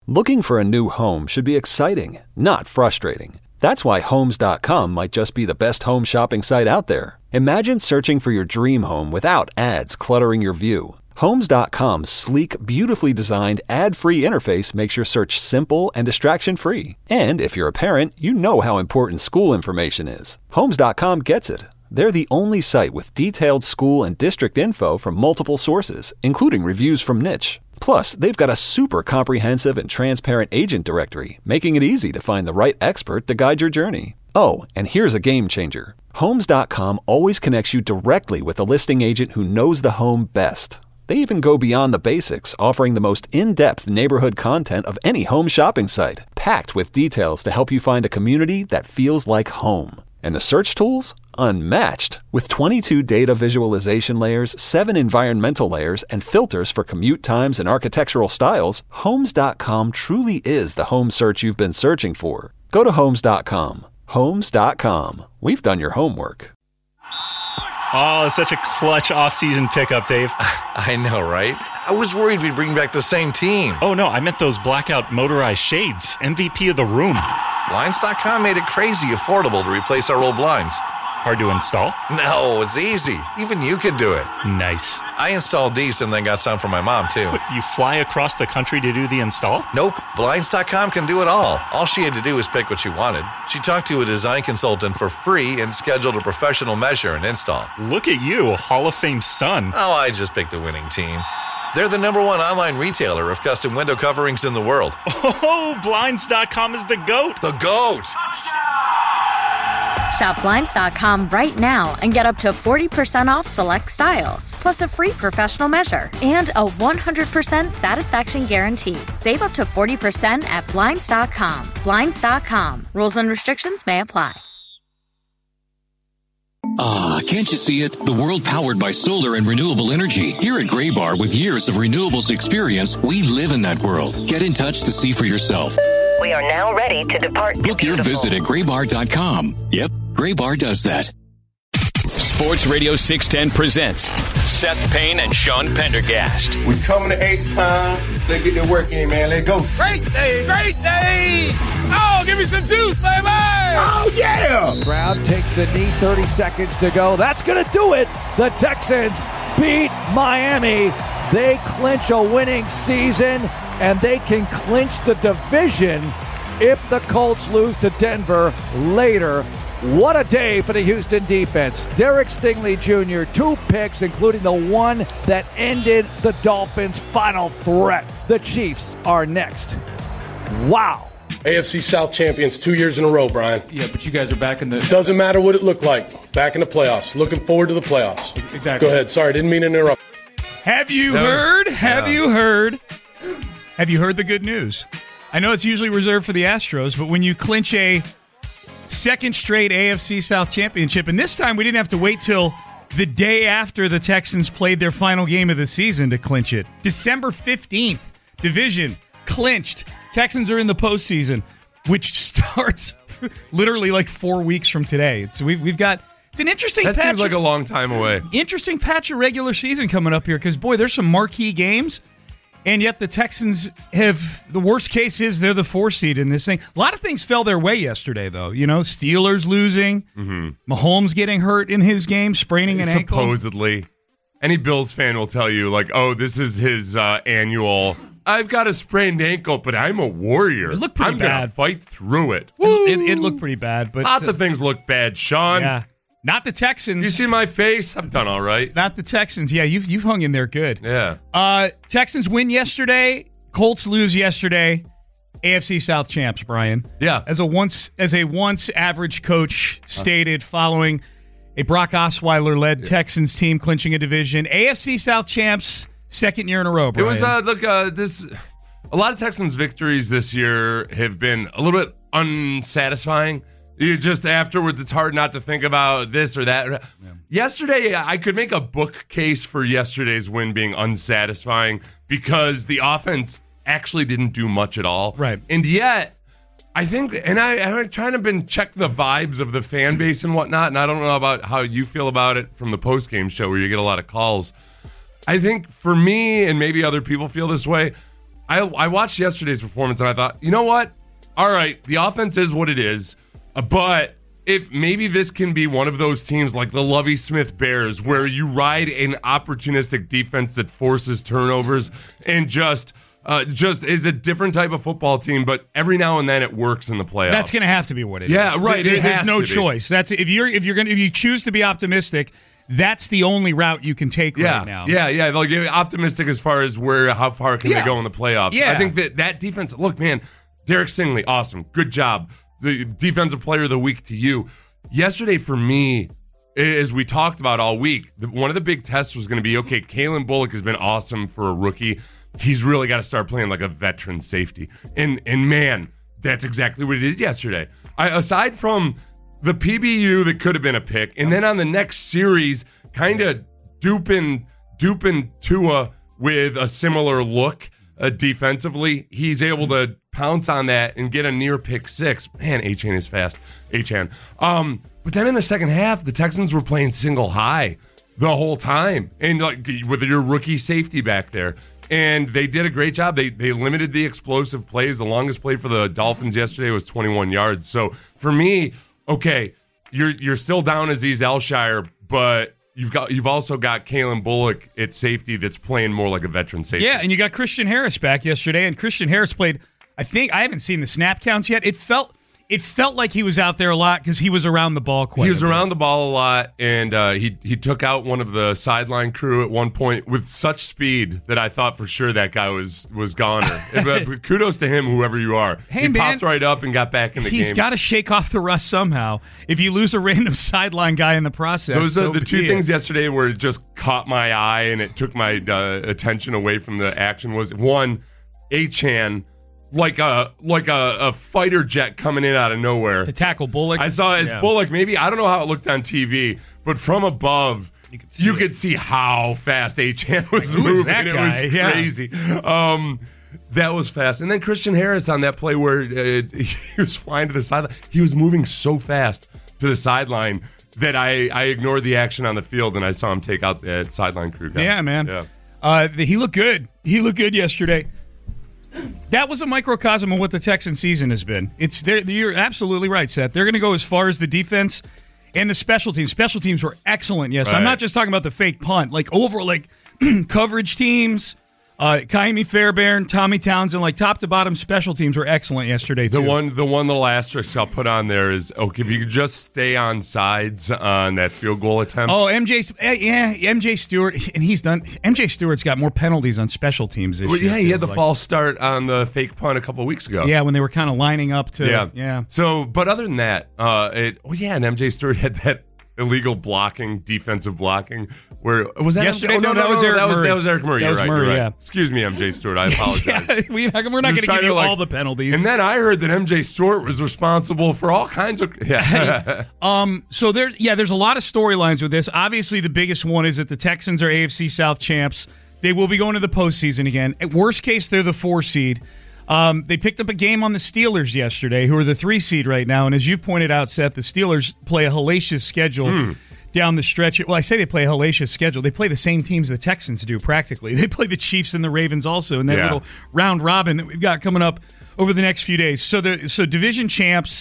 Looking for a new home should be exciting, not frustrating. That's why Homes.com might just be the best home shopping site out there. Imagine searching for your dream home without ads cluttering your view. Homes.com's sleek, beautifully designed, ad-free interface makes your search simple and distraction-free. And if you're a parent, you know how important school information is. Homes.com gets it. They're the only site with detailed school and district info from multiple sources, including reviews from Niche. Plus, they've got a super comprehensive and transparent agent directory, making it easy to find the right expert to guide your journey. Oh, and here's a game changer. Homes.com always connects you directly with a listing agent who knows the home best. They even go beyond the basics, offering the most in-depth neighborhood content of any home shopping site, packed with details to help you find a community that feels like home. And the search tools? Unmatched. With 22 data visualization layers, 7 environmental layers, and filters for commute times and architectural styles, Homes.com truly is the home search you've been searching for. Go to Homes.com. Homes.com. We've done your homework. Oh, it's such a clutch off-season pickup, Dave. I know, right? I was worried we'd bring back the same team. Oh, no, I meant those blackout motorized shades. MVP of the room. Blinds.com made it crazy affordable to replace our old blinds. Hard to install? No, it's easy. Even you could do it. Nice. I installed these and then got some for my mom, too. What, you fly across the country to do the install? Nope. Blinds.com can do it all. All she had to do was pick what she wanted. She talked to a design consultant for free and scheduled a professional measure and install. Look at you, Hall of Fame son. Oh, I just picked the winning team. They're the #1 online retailer of custom window coverings in the world. Oh, Blinds.com is the GOAT. The GOAT! Shop Blinds.com right now and get up to 40% off select styles, plus a free professional measure and a 100% satisfaction guarantee. Save up to 40% at Blinds.com. Blinds.com. Rules and restrictions may apply. Ah, can't you see it? The world powered by solar and renewable energy. Here at Graybar, with years of renewables experience, we live in that world. Get in touch to see for yourself. We are now ready to depart. Book your visit at graybar.com. Yep, Graybar does that. Sports Radio 610 presents Seth Payne and Sean Pendergast. We coming to H-Time. Let's get the work in, man. Let's go. Great day, great day. Oh, give me some juice, baby. Oh, yeah. Stroud takes the knee, 30 seconds to go. That's going to do it. The Texans beat Miami. They clinch a winning season, and they can clinch the division if the Colts lose to Denver later. What a day for the Houston defense. Derek Stingley Jr., 2 picks, including the one that ended the Dolphins' final threat. The Chiefs are next. Wow. AFC South champions 2 years in a row, Brian. Yeah, but you guys are back in the... Doesn't matter what it looked like. Back in the playoffs. Looking forward to the playoffs. Exactly. Go ahead. Sorry, didn't mean to interrupt. Have you heard? Have you heard the good news? I know it's usually reserved for the Astros, but when you clinch a second straight AFC South championship, and this time we didn't have to wait till the day after the Texans played their final game of the season to clinch it. December 15th, division clinched. Texans are in the postseason, which starts literally like 4 weeks from today. So we've got... It's an interesting patch. That seems like a long time away. Interesting patch of regular season coming up here because, boy, there's some marquee games, and yet the Texans have, the worst case is they're the 4 seed in this thing. A lot of things fell their way yesterday, though. You know, Steelers losing, Mahomes getting hurt in his game, spraining an ankle. Supposedly. Any Bills fan will tell you, like, oh, this is his annual... I've got a sprained ankle, but I'm a warrior. It looked pretty bad. I'm going to fight through it. It looked pretty bad. But lots of things look bad, Sean. Yeah. Not the Texans. You see my face? I've done all right. Not the Texans. Yeah, you've hung in there good. Yeah. Texans win yesterday. Colts lose yesterday. AFC South champs, Brian. Yeah. As a once average coach stated following a Brock Osweiler-led Texans team clinching a division. AFC South champs, second year in a row, Brian. It was, a lot of Texans victories this year have been a little bit unsatisfying. You just afterwards, it's hard not to think about this or that. Yeah. Yesterday, I could make a book case for yesterday's win being unsatisfying because the offense actually didn't do much at all. Right. And yet, I think, and I'm trying to check the vibes of the fan base and whatnot, and I don't know about how you feel about it from the post-game show where you get a lot of calls. I think for me, and maybe other people feel this way, I watched yesterday's performance and I thought, you know what? All right, the offense is what it is, but if maybe this can be one of those teams like the Lovie Smith Bears where you ride an opportunistic defense that forces turnovers and just is a different type of football team, but every now and then it works in the playoffs. That's going to have to be what it is. Yeah, right. There's no choice. That's if you choose to be optimistic, that's the only route you can take right now. Yeah. Like optimistic as far as how far can they go in the playoffs. Yeah. I think that defense. Look, man, Derek Stingley, awesome, good job. The defensive player of the week to you. Yesterday for me, as we talked about all week, one of the big tests was going to be, okay, Kalen Bullock has been awesome for a rookie. He's really got to start playing like a veteran safety. And man, that's exactly what he did yesterday. Aside from the PBU that could have been a pick, and then on the next series, kind of duping Tua with a similar look defensively, he's able to pounce on that and get a near pick six. Man, Achane is fast. Achane. But then in the second half, the Texans were playing single high the whole time, and like with your rookie safety back there. And they did a great job. They limited the explosive plays. The longest play for the Dolphins yesterday was 21 yards. So for me, okay, you're still down Azeez Elshire, but you've also got Kalen Bullock at safety that's playing more like a veteran safety. Yeah, and you got Christian Harris back yesterday, and Christian Harris played. I haven't seen the snap counts yet. It felt like he was out there a lot because he was around the ball quite a bit. He was around the ball a lot, and he took out one of the sideline crew at one point with such speed that I thought for sure that guy was goner. But kudos to him, whoever you are. He popped right up and got back in the game. He's got to shake off the rust somehow. If you lose a random sideline guy in the process. Those are the two things yesterday where it just caught my eye and it took my attention away from the action was, one, Achane, like a fighter jet coming in out of nowhere to tackle Bullock. I saw his Bullock. Maybe I don't know how it looked on TV, but from above, you could see how fast Achane was moving. It was crazy. That was fast. And then Christian Harris on that play where he was flying to the sideline. He was moving so fast to the sideline that I ignored the action on the field and I saw him take out that sideline crew guy. Yeah, man. Yeah. He looked good. He looked good yesterday. That was a microcosm of what the Texan season has been. You're absolutely right, Seth. They're going to go as far as the defense and the special teams. Special teams were excellent yesterday. Right. I'm not just talking about the fake punt. Like coverage teams, Kaimi Fairbairn, Tommy Townsend, like top to bottom special teams were excellent yesterday too. The one little asterisk I'll put on there is, okay, if you could just stay on sides on that field goal attempt. Oh, MJ Stewart, and he's done. MJ Stewart's got more penalties on special teams this year. Yeah, he had the false start on the fake punt a couple of weeks ago. Yeah, when they were kind of lining up to. Yeah. So, but other than that, and MJ Stewart had that illegal defensive blocking. Where was that yesterday? That was Eric Murray. That was Eric Murray. That was Murray. Right. Excuse me, MJ Stewart. I apologize. We're not going to give you all the penalties. And then I heard that MJ Stewart was responsible for all kinds of. Yeah. So there's a lot of storylines with this. Obviously, the biggest one is that the Texans are AFC South champs. They will be going to the postseason again. At worst case, they're the 4 seed. They picked up a game on the Steelers yesterday, who are the 3 seed right now. And as you've pointed out, Seth, the Steelers play a hellacious schedule down the stretch. Well, I say they play a hellacious schedule. They play the same teams the Texans do, practically. They play the Chiefs and the Ravens also in that little round robin that we've got coming up over the next few days. So division champs.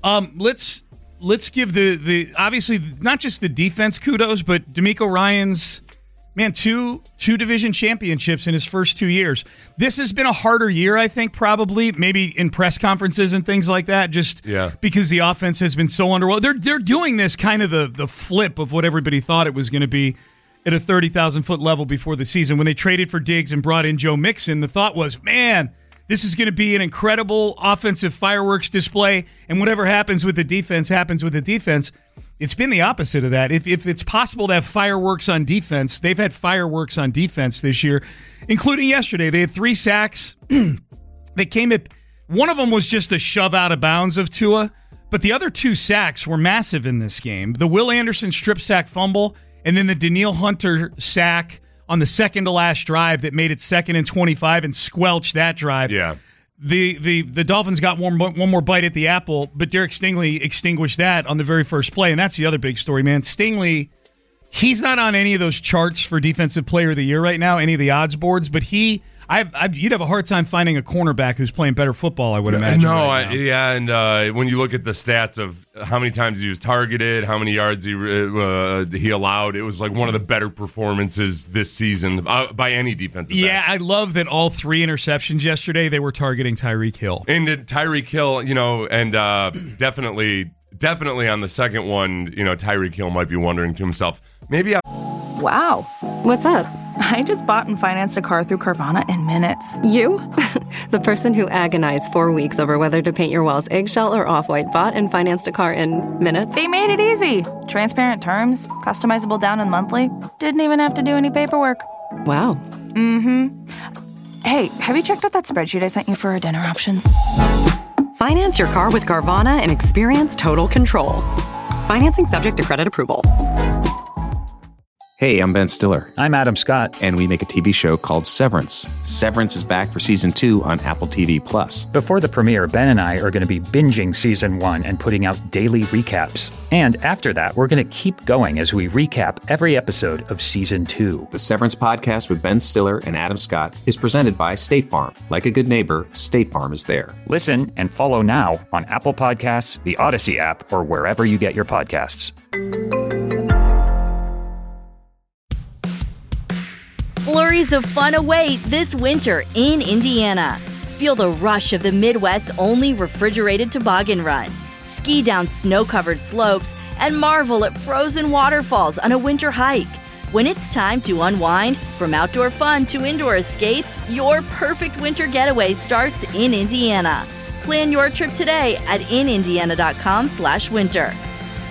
Let's give the obviously not just the defense kudos, but DeMeco Ryans. Man, two division championships in his first 2 years. This has been a harder year, I think, probably, maybe in press conferences and things like that, because the offense has been so underwhelming. They're doing this kind of the flip of what everybody thought it was going to be at a 30,000-foot level before the season. When they traded for Diggs and brought in Joe Mixon, the thought was, man, this is going to be an incredible offensive fireworks display, and whatever happens with the defense happens with the defense. It's been the opposite of that. If it's possible to have fireworks on defense, they've had fireworks on defense this year, including yesterday. They had 3 sacks. They came at one of them was just a shove out of bounds of Tua, but the other 2 sacks were massive in this game. The Will Anderson strip sack fumble, and then the Danielle Hunter sack on the second to last drive that made it 2nd and 25 and squelched that drive. Yeah. The Dolphins got one more bite at the apple, but Derek Stingley extinguished that on the very first play, and that's the other big story, man. Stingley, he's not on any of those charts for Defensive Player of the Year right now, any of the odds boards, but You'd have a hard time finding a cornerback who's playing better football, I would imagine. And when you look at the stats of how many times he was targeted, how many yards he allowed, it was like one of the better performances this season by any defensive back. Yeah, I love that all 3 interceptions yesterday, they were targeting Tyreek Hill. And Tyreek Hill, and definitely on the second one, Tyreek Hill might be wondering to himself, maybe Wow. What's up? I just bought and financed a car through Carvana in minutes. You? The person who agonized 4 weeks over whether to paint your walls eggshell or off-white bought and financed a car in minutes? They made it easy. Transparent terms, customizable down and monthly. Didn't even have to do any paperwork. Wow. Mm-hmm. Hey, have you checked out that spreadsheet I sent you for our dinner options? Finance your car with Carvana and experience total control. Financing subject to credit approval. Hey, I'm Ben Stiller. I'm Adam Scott. And we make a TV show called Severance. Severance is back for season 2 on Apple TV+. Before the premiere, Ben and I are going to be binging season 1 and putting out daily recaps. And after that, we're going to keep going as we recap every episode of season 2. The Severance podcast with Ben Stiller and Adam Scott is presented by State Farm. Like a good neighbor, State Farm is there. Listen and follow now on Apple Podcasts, the Odyssey app, or wherever you get your podcasts. Flurries of fun await this winter in Indiana. Feel the rush of the Midwest's only refrigerated toboggan run. Ski down snow-covered slopes and marvel at frozen waterfalls on a winter hike. When it's time to unwind, from outdoor fun to indoor escapes, your perfect winter getaway starts in Indiana. Plan your trip today at inindiana.com/winter.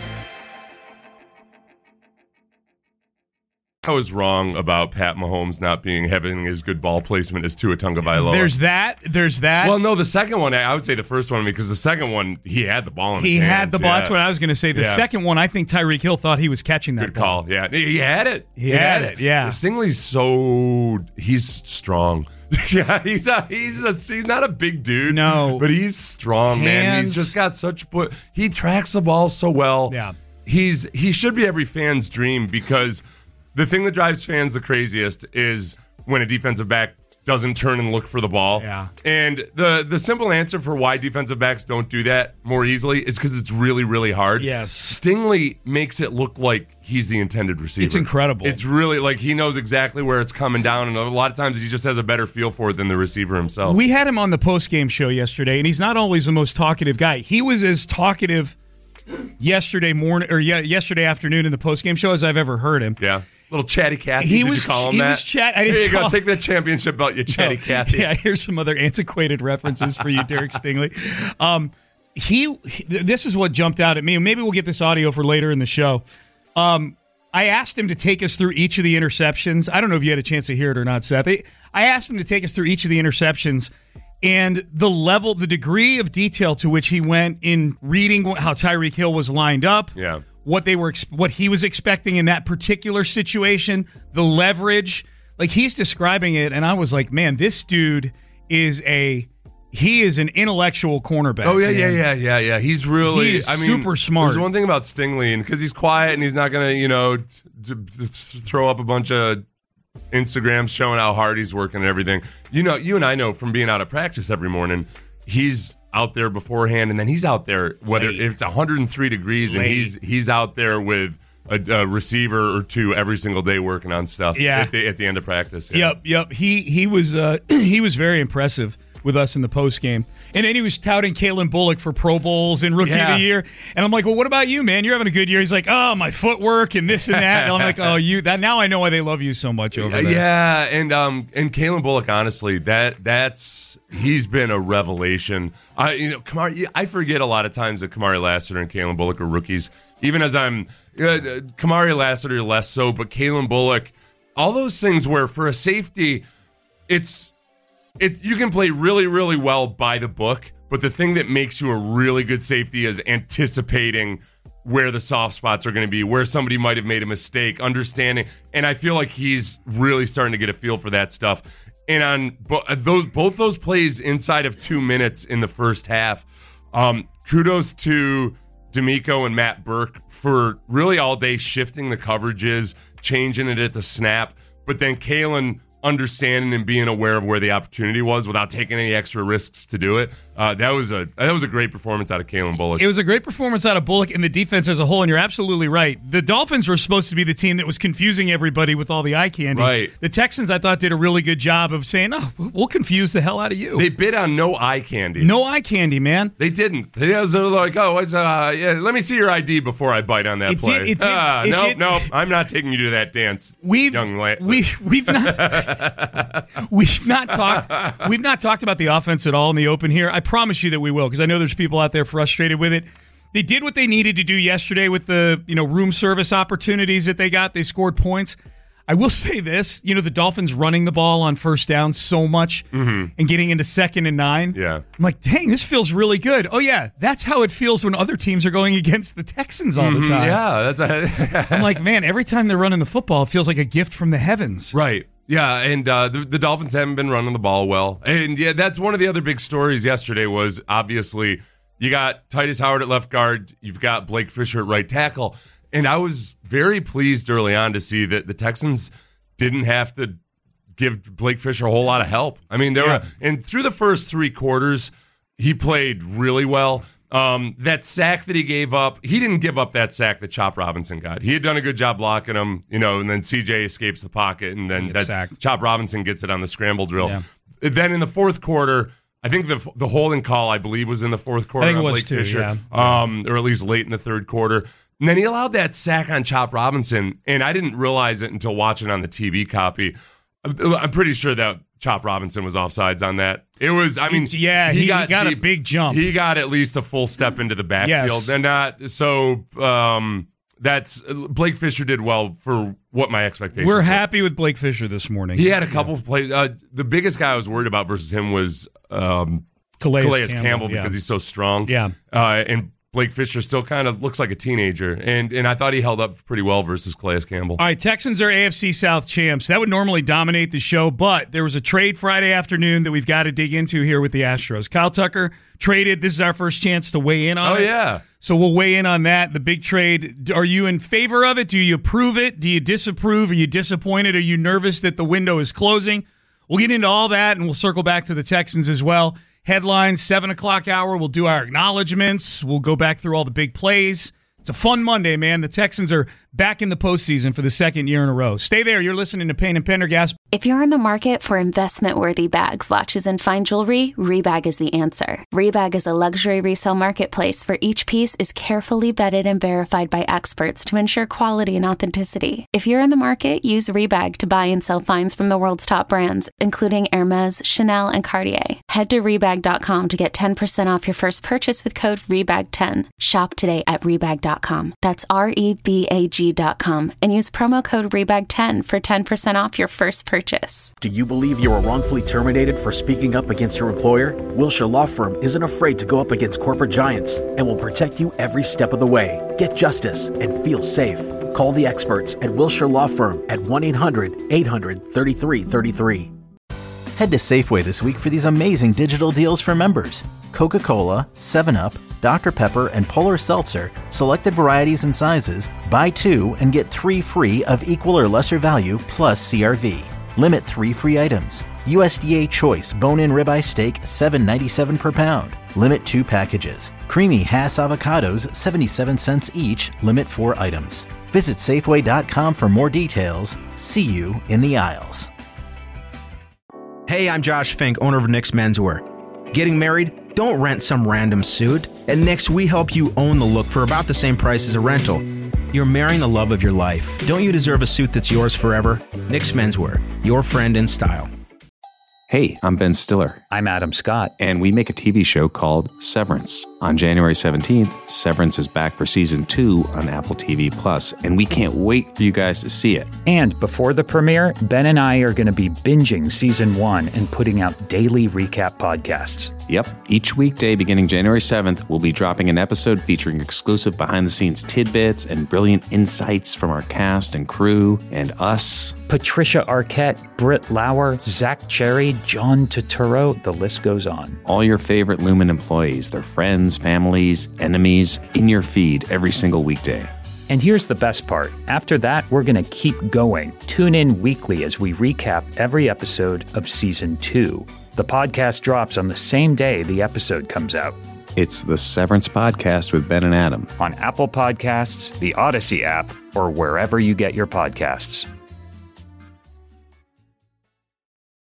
I was wrong about Pat Mahomes not having as good ball placement as Tua Tagovailoa. There's that. Well, no, the second one, I would say the first one, because the second one, he had the ball in his hands. He had the ball. Yeah. That's what I was going to say. The second one, I think Tyreek Hill thought he was catching that ball. Good call. Yeah, he had it. He had it. Yeah. Stingley's he's strong. Yeah, he's not a big dude. No. But he's strong, man. He's just got he tracks the ball so well. Yeah. He should be every fan's dream, because the thing that drives fans the craziest is when a defensive back doesn't turn and look for the ball. Yeah. And the simple answer for why defensive backs don't do that more easily is because it's really, really hard. Yes. Stingley makes it look like he's the intended receiver. It's incredible. It's really like he knows exactly where it's coming down, and a lot of times he just has a better feel for it than the receiver himself. We had him on the post-game show yesterday, and he's not always the most talkative guy. He was as talkative yesterday afternoon in the post-game show as I've ever heard him. Yeah. Little chatty Cathy. Did you call him that? He was Here you go. Take that championship belt, you chatty Cathy. Yeah, here's some other antiquated references for you, Derek Stingley. This is what jumped out at me. Maybe we'll get this audio for later in the show. I asked him to take us through each of the interceptions. I don't know if you had a chance to hear it or not, Seth. I asked him to take us through each of the interceptions and the degree of detail to which he went in reading how Tyreek Hill was lined up. Yeah. What he was expecting in that particular situation, the leverage, like he's describing it, and I was like, man, this dude is an intellectual cornerback. Oh yeah. He's really super smart. There's one thing about Stingley, and because he's quiet and he's not gonna throw up a bunch of Instagrams showing how hard he's working and everything. You and I know from being out at practice every morning, he's out there beforehand, and then he's out there if it's 103 degrees, and he's out there with a receiver or two every single day working on stuff. Yeah. at the end of practice. Yeah. Yep. He was very impressive with us in the post game, and then he was touting Kalen Bullock for Pro Bowls and Rookie of the Year, and I'm like, well, what about you, man? You're having a good year. He's like, oh, my footwork and this and that, and I'm like, oh, now I know why they love you so much over there. Yeah, and Kalen Bullock, honestly, he's been a revelation. I forget a lot of times that Kamari Lassiter and Kalen Bullock are rookies, even as Kamari Lassiter less so, but Kalen Bullock, all those things where for a safety, you can play really, really well by the book, but the thing that makes you a really good safety is anticipating where the soft spots are going to be, where somebody might have made a mistake, understanding. And I feel like he's really starting to get a feel for that stuff. And on both those plays inside of 2 minutes in the first half, kudos to D'Amico and Matt Burke for really all day shifting the coverages, changing it at the snap. But then Kalen understanding and being aware of where the opportunity was without taking any extra risks to do it. That was a great performance out of Kalen Bullock. It was a great performance out of Bullock and the defense as a whole, and you're absolutely right. The Dolphins were supposed to be the team that was confusing everybody with all the eye candy. Right. The Texans, I thought, did a really good job of saying, we'll confuse the hell out of you. They bid on no eye candy. No eye candy, man. They didn't. They were like, let me see your ID before I bite on that play. Nope, I'm not taking you to that dance, young lady. We've not talked about the offense at all in the open here. I promise you that we will, because I know there's people out there frustrated with it. They did what they needed to do yesterday with the room service opportunities that they got. They scored points. I will say this, the Dolphins running the ball on first down so much and getting into 2nd and 9. Yeah. I'm like, dang, this feels really good. Oh, yeah, that's how it feels when other teams are going against the Texans all the time. Yeah. I'm like, man, every time they're running the football, it feels like a gift from the heavens. Right. Yeah, and the Dolphins haven't been running the ball well. And, yeah, that's one of the other big stories yesterday was, obviously, you got Titus Howard at left guard. You've got Blake Fisher at right tackle. And I was very pleased early on to see that the Texans didn't have to give Blake Fisher a whole lot of help. I mean, and through the first 3 quarters, he played really well. That sack that he gave up, he didn't give up that sack that Chop Robinson got. He had done a good job blocking him, and then CJ escapes the pocket, and then Chop Robinson gets it on the scramble drill. Yeah. Then in the fourth quarter, I think the holding call, I believe, was in the fourth quarter on Blake Fisher, or at least late in the third quarter. And then he allowed that sack on Chop Robinson, and I didn't realize it until watching on the TV copy. I'm pretty sure that Chop Robinson was offsides on that. It was, he got a big jump. He got at least a full step into the backfield. Yes. That's Blake Fisher did well for what my expectations were. Happy with Blake Fisher this morning. He had a couple of plays. The biggest guy I was worried about versus him was Calais Campbell because he's so strong. Yeah. And Blake Fisher still kind of looks like a teenager, and I thought he held up pretty well versus Calais Campbell. All right, Texans are AFC South champs. That would normally dominate the show, but there was a trade Friday afternoon that we've got to dig into here with the Astros. Kyle Tucker traded. This is our first chance to weigh in on it. Oh, yeah. So we'll weigh in on that, the big trade. Are you in favor of it? Do you approve it? Do you disapprove? Are you disappointed? Are you nervous that the window is closing? We'll get into all that, and we'll circle back to the Texans as well. Headlines, 7 o'clock hour. We'll do our acknowledgments. We'll go back through all the big plays. It's a fun Monday, man. The Texans are back in the postseason for the 2nd year in a row. Stay there. You're listening to Payne and Pendergast. If you're in the market for investment-worthy bags, watches, and fine jewelry, Rebag is the answer. Rebag is a luxury resale marketplace where each piece is carefully vetted and verified by experts to ensure quality and authenticity. If you're in the market, use Rebag to buy and sell finds from the world's top brands, including Hermes, Chanel, and Cartier. Head to Rebag.com to get 10% off your first purchase with code REBAG10. Shop today at Rebag.com. That's REBAG.com and use promo code REBAG10 for 10% off your first purchase. Do you believe you were wrongfully terminated for speaking up against your employer? Wilshire Law Firm isn't afraid to go up against corporate giants and will protect you every step of the way. Get justice and feel safe. Call the experts at Wilshire Law Firm at 1-800-800-3333. Head to Safeway this week for these amazing digital deals for members. Coca-Cola, 7-Up, Dr. Pepper, and Polar Seltzer, selected varieties and sizes, buy 2 and get 3 free of equal or lesser value plus CRV. Limit 3 free items. USDA Choice Bone-In Ribeye Steak, $7.97 per pound. Limit 2 packages. Creamy Hass Avocados, 77 cents each. Limit 4 items. Visit Safeway.com for more details. See you in the aisles. Hey, I'm Josh Fink, owner of Nick's Menswear. Getting married? Don't rent some random suit. At Nick's, we help you own the look for about the same price as a rental. You're marrying the love of your life. Don't you deserve a suit that's yours forever? Nick's Menswear, your friend in style. Hey, I'm Ben Stiller. I'm Adam Scott. And we make a TV show called Severance. On January 17th, Severance is back for season 2 on Apple TV+, and we can't wait for you guys to see it. And before the premiere, Ben and I are going to be binging season 1 and putting out daily recap podcasts. Yep. Each weekday beginning January 7th, we'll be dropping an episode featuring exclusive behind-the-scenes tidbits and brilliant insights from our cast and crew and us. Patricia Arquette, Britt Lauer, Zach Cherry, John Turturro, the list goes on. All your favorite Lumen employees, their friends, families, enemies, in your feed every single weekday. And here's the best part. After that, we're going to keep going. Tune in weekly as we recap every episode of Season 2. The podcast drops on the same day the episode comes out. It's the Severance Podcast with Ben and Adam. On Apple Podcasts, the Odyssey app, or wherever you get your podcasts.